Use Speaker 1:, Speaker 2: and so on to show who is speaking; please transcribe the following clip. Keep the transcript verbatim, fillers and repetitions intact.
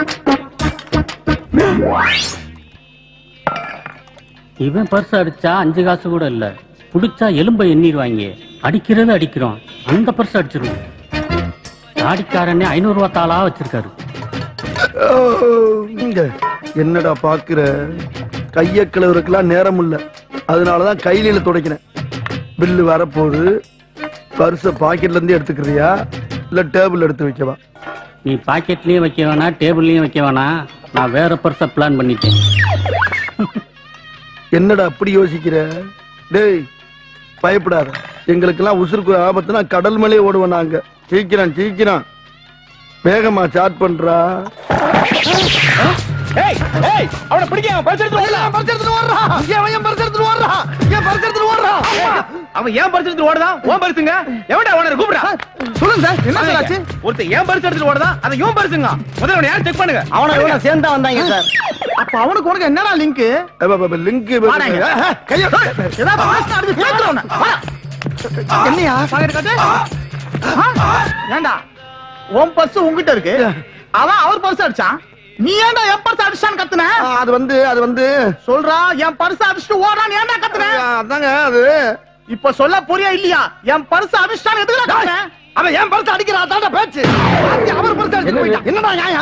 Speaker 1: இவன் பர்ஸ் அடிச்சா அஞ்சு காசு கூட இல்ல, புடிச்சா எலும்பை எண்ணிடுவாங்க. அடிக்கிறது அடிக்கிறோம், அந்த பர்ஸ் அடிச்சிருவோம். தாடிக்காரனே ஐநூறு ரூபா தாளா வச்சிருக்காரு.
Speaker 2: என்னடா பாக்குற, கைய கிளவுறதுக்கெல்லாம் நேரம் இல்ல, அதனாலதான் கையில துடைக்கிறேன். பில்லு வரப்போகுது, பர்ஸ பாக்கெட்ல இருந்து எடுத்துக்கிறியா இல்ல டேபிள் எடுத்து வைக்கவா?
Speaker 1: நீ பாக்கெட்லயும் வைக்க வேணா, டேபிள்லயும் வைக்க வேணா, நான் வேற பர்ஸ பிளான் பண்ணிட்டேன்.
Speaker 2: என்னடா அப்படி யோசிக்கிற? டேய் பயப்படாத, எங்களுக்கெல்லாம் உசுருக்கு ஆபத்துனா கடல் மேலே ஓடுவோம் நாங்க. சீக்கிரம் சீக்கிரம் வேகமா சாட் பண்றா.
Speaker 3: ஏய் ஏய் அவன பிடிங்க, அவன் பர்ஸ் எடுத்து ஓடுறா, பர்ஸ் எடுத்து ஓடுறா. ஏன் ஏன் பர்ஸ் எடுத்து ஓடுறா, ஏன் பர்ஸ் எடுத்து ஓடுறா? அவன் ஏன் பர்ஸ் எடுத்து ஓடுதா? உன் பர்ஸ்ங்க. எவன்டா ஓனர் கூப்பிடுறா? சொல்லுங்க சார், என்ன சார் ஆச்சு? ஒருத்தன் ஏன் பர்ஸ் எடுத்து ஓடுதா, அது யூ பர்ஸ்ங்க. முதல்ல அவனை யார் செக் பண்ணுங்க.
Speaker 4: அவன இவன சேர்ந்தா வந்தாங்க சார்.
Speaker 3: அப்ப அவனுக்கு உனக்கு என்னடா லிங்க்?
Speaker 2: லிங்க்
Speaker 3: கைய ஏதாவது பிரச்சனை நடந்து பேக்குறவன. என்னையா பாக்கெட் காட்டு. ஏண்டா உன் பர்ஸ் உன்கிட்ட இருக்கு, அவன் அவர் பர்ஸ் அடிச்சான், நீ ஏன்டா என் பர்ஸ் அடிச்சான்னு கத்துன?
Speaker 2: அது வந்து அது வந்து
Speaker 3: சொல்றா, என் பர்ஸ் அடிச்சுட்டு ஓடான்னு ஏன்டா கத்துன?
Speaker 2: அதாங்க அது.
Speaker 3: இப்ப சொல்ல புரியா இல்லையா? என் பர்ஸ் அடிச்சான்னு எதுக்குடா கத்துன? அவன் என் பர்ஸ் அடிக்கிறா, அதான்டா பேச்சு. அவர் பர்ஸ் அடிச்சு போயிட்டான். என்னடா நியாயம்?